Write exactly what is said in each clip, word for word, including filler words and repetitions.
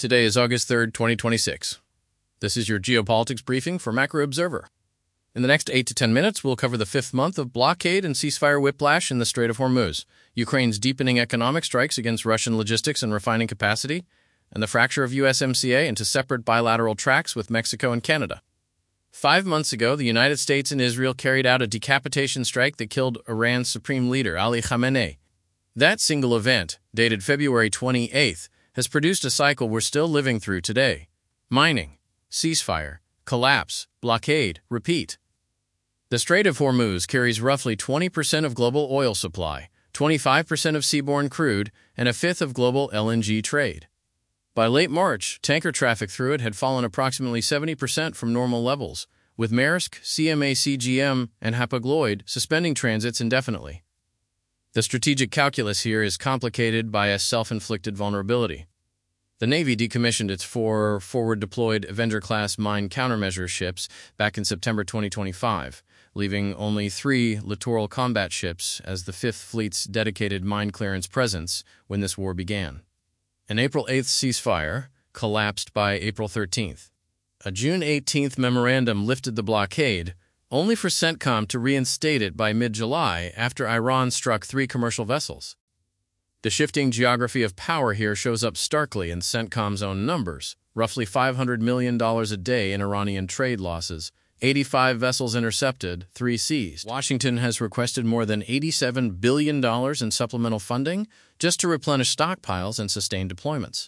Today is August third, twenty twenty-six. This is your geopolitics briefing for Macro Observer. In the next eight to ten minutes, we'll cover the fifth month of blockade and ceasefire whiplash in the Strait of Hormuz, Ukraine's deepening economic strikes against Russian logistics and refining capacity, and the fracture of U S M C A into separate bilateral tracks with Mexico and Canada. Five months ago, the United States and Israel carried out a decapitation strike that killed Iran's supreme leader, Ali Khamenei. That single event, dated February twenty-eighth, has produced a cycle we're still living through today. Mining, ceasefire, collapse, blockade, repeat. The Strait of Hormuz carries roughly twenty percent of global oil supply, twenty-five percent of seaborne crude, and a fifth of global L N G trade. By late March, tanker traffic through it had fallen approximately seventy percent from normal levels, with Maersk, C M A C G M, and Hapag-Lloyd suspending transits indefinitely. The strategic calculus here is complicated by a self-inflicted vulnerability. The Navy decommissioned its four forward-deployed Avenger-class mine countermeasure ships back in September twenty twenty-five, leaving only three littoral combat ships as the Fifth Fleet's dedicated mine clearance presence when this war began. An April eighth ceasefire collapsed by April thirteenth. A June eighteenth memorandum lifted the blockade, only for CENTCOM to reinstate it by mid-July after Iran struck three commercial vessels. The shifting geography of power here shows up starkly in CENTCOM's own numbers, roughly five hundred million dollars a day in Iranian trade losses, eighty-five vessels intercepted, three seized. Washington has requested more than eighty-seven billion dollars in supplemental funding just to replenish stockpiles and sustain deployments.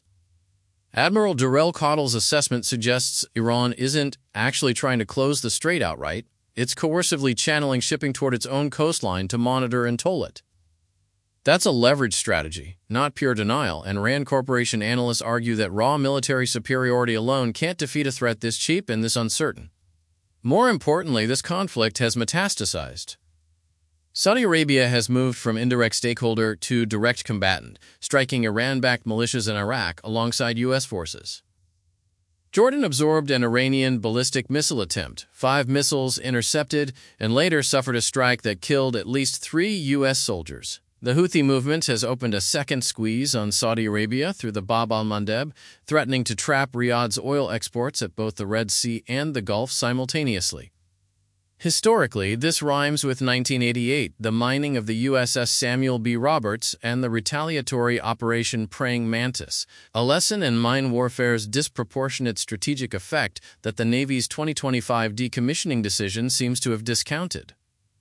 Admiral Durrell Caudle's assessment suggests Iran isn't actually trying to close the strait outright. It's coercively channeling shipping toward its own coastline to monitor and toll it. That's a leverage strategy, not pure denial, and Rand Corporation analysts argue that raw military superiority alone can't defeat a threat this cheap and this uncertain. More importantly, this conflict has metastasized. Saudi Arabia has moved from indirect stakeholder to direct combatant, striking Iran-backed militias in Iraq alongside U S forces. Jordan absorbed an Iranian ballistic missile attempt, five missiles intercepted, and later suffered a strike that killed at least three U S soldiers. The Houthi movement has opened a second squeeze on Saudi Arabia through the Bab al-Mandeb, threatening to trap Riyadh's oil exports at both the Red Sea and the Gulf simultaneously. Historically, this rhymes with nineteen eighty-eight, the mining of the U S S Samuel B. Roberts, and the retaliatory Operation Praying Mantis, a lesson in mine warfare's disproportionate strategic effect that the Navy's twenty twenty-five decommissioning decision seems to have discounted.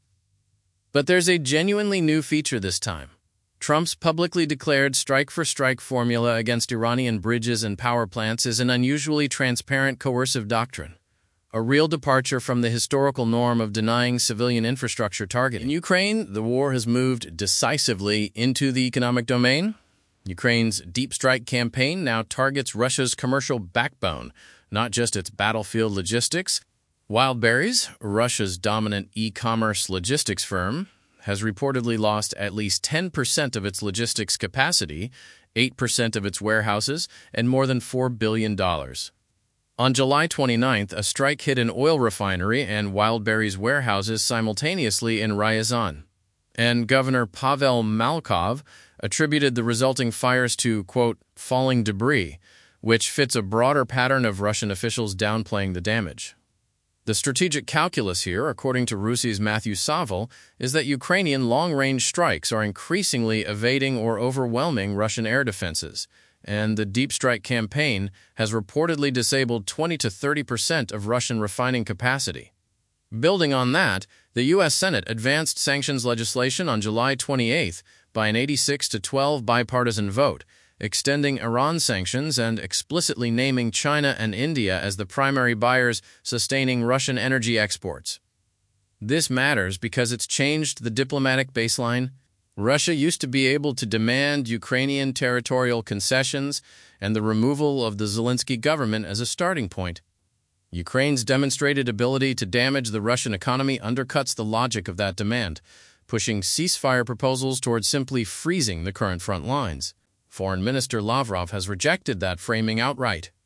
But there's a genuinely new feature this time. Trump's publicly declared strike-for-strike formula against Iranian bridges and power plants is an unusually transparent coercive doctrine, a real departure from the historical norm of denying civilian infrastructure targeting. In Ukraine, the war has moved decisively into the economic domain. Ukraine's deep strike campaign now targets Russia's commercial backbone, not just its battlefield logistics. Wildberries, Russia's dominant e-commerce logistics firm, has reportedly lost at least ten percent of its logistics capacity, eight percent of its warehouses, and more than four billion dollars. On July twenty-ninth, a strike hit an oil refinery and Wildberries warehouses simultaneously in Ryazan, and Governor Pavel Malkov attributed the resulting fires to, quote, falling debris, which fits a broader pattern of Russian officials downplaying the damage. The strategic calculus here, according to RUSI's Matthew Saville, is that Ukrainian long-range strikes are increasingly evading or overwhelming Russian air defenses, and the deep strike campaign has reportedly disabled twenty to thirty percent of Russian refining capacity. Building on that, the U S Senate advanced sanctions legislation on July twenty-eighth by an eighty-six to twelve bipartisan vote, extending Iran sanctions and explicitly naming China and India as the primary buyers sustaining Russian energy exports. This matters because it's changed the diplomatic baseline. Russia used to be able to demand Ukrainian territorial concessions and the removal of the Zelensky government as a starting point. Ukraine's demonstrated ability to damage the Russian economy undercuts the logic of that demand, pushing ceasefire proposals towards simply freezing the current front lines. Foreign Minister Lavrov has rejected that framing outright.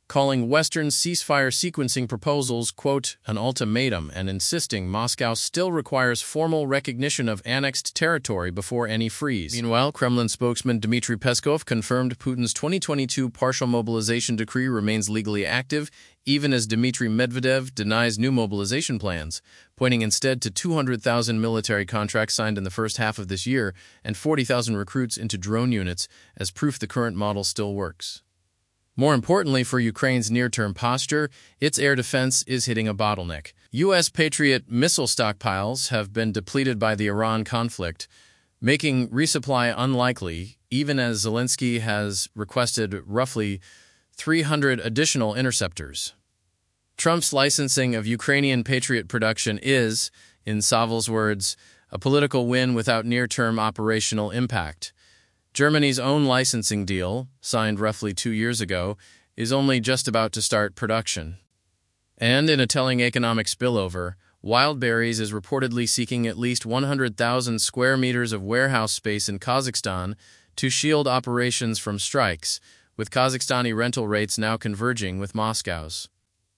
calling Western ceasefire sequencing proposals, quote, an ultimatum, and insisting Moscow still requires formal recognition of annexed territory before any freeze. Meanwhile, Kremlin spokesman Dmitry Peskov confirmed Putin's twenty twenty-two partial mobilization decree remains legally active, even as Dmitry Medvedev denies new mobilization plans, pointing instead to two hundred thousand military contracts signed in the first half of this year and forty thousand recruits into drone units as proof the current model still works. More importantly for Ukraine's near-term posture, its air defense is hitting a bottleneck. U S Patriot missile stockpiles have been depleted by the Iran conflict, making resupply unlikely, even as Zelensky has requested roughly three hundred additional interceptors. Trump's licensing of Ukrainian Patriot production is, in Saval's words, a political win without near-term operational impact. Germany's own licensing deal, signed roughly two years ago, is only just about to start production. And in a telling economic spillover, Wildberries is reportedly seeking at least one hundred thousand square meters of warehouse space in Kazakhstan to shield operations from strikes, with Kazakhstani rental rates now converging with Moscow's.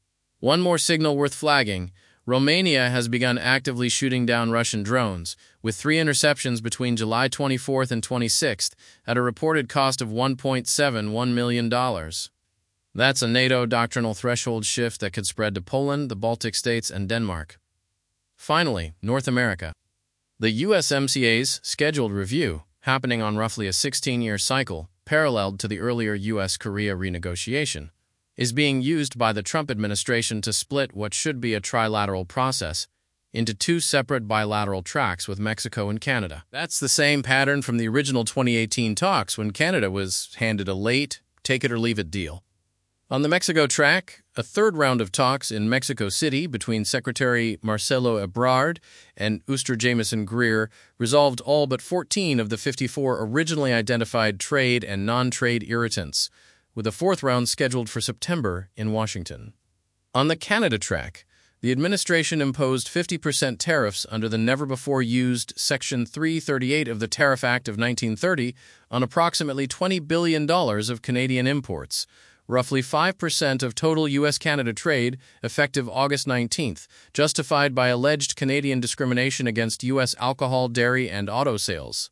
One more signal worth flagging: Romania has begun actively shooting down Russian drones, with three interceptions between July twenty-fourth and twenty-sixth at a reported cost of one point seven one million dollars. That's a NATO doctrinal threshold shift that could spread to Poland, the Baltic states, and Denmark. Finally, North America. The U S M C A's scheduled review, happening on roughly a sixteen-year cycle, paralleled to the earlier U S-Korea renegotiation, is being used by the Trump administration to split what should be a trilateral process into two separate bilateral tracks with Mexico and Canada. That's the same pattern from the original twenty eighteen talks when Canada was handed a late, take-it-or-leave-it deal. On the Mexico track, a third round of talks in Mexico City between Secretary Marcelo Ebrard and Ooster Jamieson Greer resolved all but fourteen of the fifty-four originally identified trade and non-trade irritants, with a fourth round scheduled for September in Washington. On the Canada track, the administration imposed fifty percent tariffs under the never-before-used Section three thirty-eight of the Tariff Act of nineteen thirty on approximately twenty billion dollars of Canadian imports, roughly five percent of total U S-Canada trade, effective August nineteenth, justified by alleged Canadian discrimination against U S alcohol, dairy, and auto sales.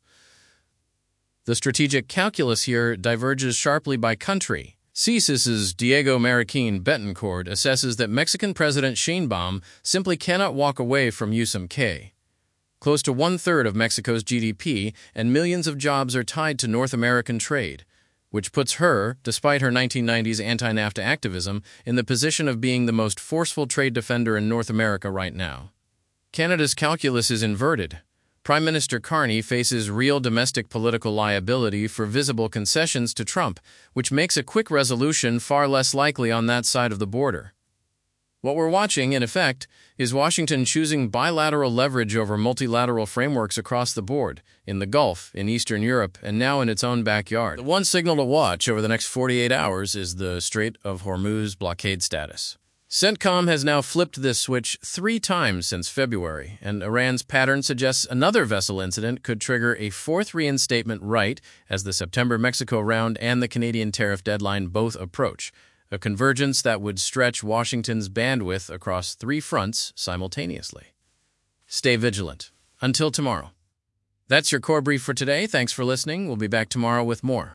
The strategic calculus here diverges sharply by country. C S I S's Diego Marroquin Betancourt assesses that Mexican President Sheinbaum simply cannot walk away from U S M C. Close to one-third of Mexico's G D P and millions of jobs are tied to North American trade, which puts her, despite her nineteen nineties anti-NAFTA activism, in the position of being the most forceful trade defender in North America right now. Canada's calculus is inverted. Prime Minister Carney faces real domestic political liability for visible concessions to Trump, which makes a quick resolution far less likely on that side of the border. What we're watching, in effect, is Washington choosing bilateral leverage over multilateral frameworks across the board, in the Gulf, in Eastern Europe, and now in its own backyard. The one signal to watch over the next forty-eight hours is the Strait of Hormuz blockade status. CENTCOM has now flipped this switch three times since February, and Iran's pattern suggests another vessel incident could trigger a fourth reinstatement right as the September Mexico round and the Canadian tariff deadline both approach, a convergence that would stretch Washington's bandwidth across three fronts simultaneously. Stay vigilant. Until tomorrow. That's your core brief for today. Thanks for listening. We'll be back tomorrow with more.